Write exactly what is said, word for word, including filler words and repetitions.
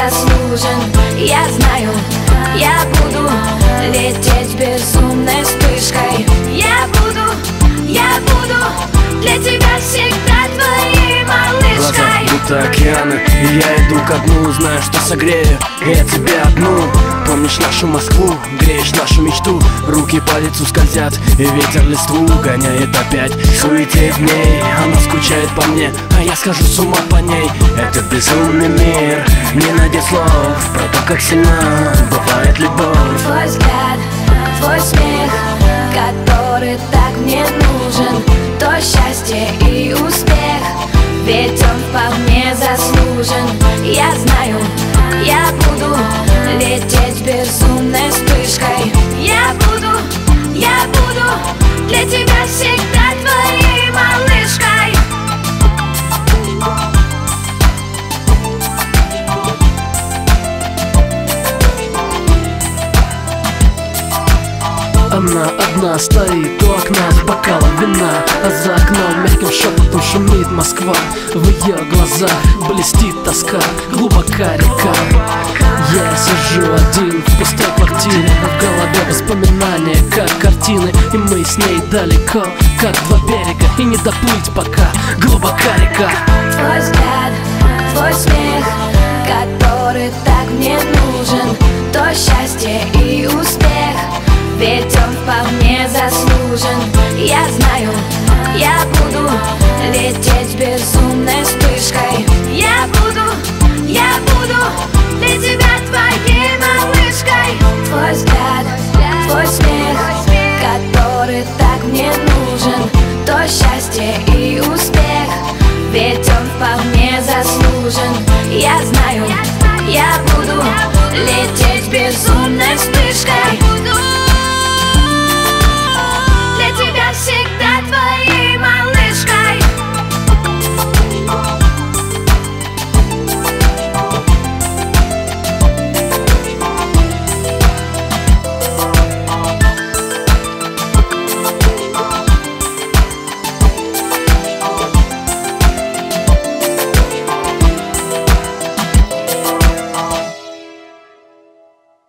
заслужен. Я знаю, я буду лететь безумной вспышкой. Я буду, я буду для тебя всегда твоей малышкой. Глаза будто океаны, и я иду ко дну, знаю, что согрею я тебя одну. Помнишь нашу Москву, греешь нашу мечту. Руки по лицу скользят, и ветер листву гоняет опять. Суетеет в ней, она скучает по мне, а я схожу с ума по ней. Это безумный мир, не найдет слов про то, как сильна бывает любовь. Твой взгляд, твой смех, который так мне нужен, то счастье и успех, ведь он вполне заслужен. Я знаю, я буду лететь безумной вспышкой. Я буду, я буду для тебя всегда твоей малышкой. Она одна стоит у окна с бокалом вина, а за окном мягким шепотом шумит Москва. В ее глазах блестит тоска, глубока река. Я сижу один в пустой квартире, а в голове воспоминания, как картины. И мы с ней далеко, как два берега, и не доплыть пока, глубока река. Твой взгляд, твой смех, который так мне нужен, то счастье и успех, ведь он вполне заслужен. Я знаю, я буду лететь безумной вспышкой. Я буду, я буду для тебя твоей малышкой. Твой взгляд, твой смех, который так мне нужен, то счастье и успех, ведь он вполне заслужен. Я знаю, я буду лететь безумной вспышкой.